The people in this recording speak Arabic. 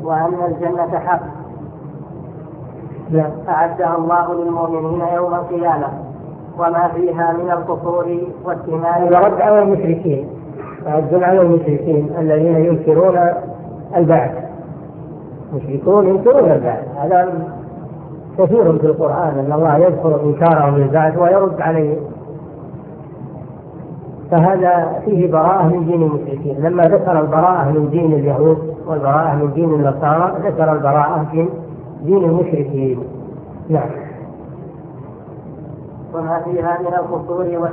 وأن الجنة حق أعدها الله للمؤمنين يوم القيامة وما فيها من القصور والثمار. رد على المشركين، رد على المشركين الذين ينكرون البعث، مشركون ينكرون البعث، هذا كثير في القرآن أن الله يذكر إنكارهم للبعث ويرد عليه، فهذا فيه براءة من دين المشركين. لما ذكر البراءة من دين اليهود والبراءة من دين النصارى ذكر البراءة من دين المشركين. نعم. وما فيها من القصور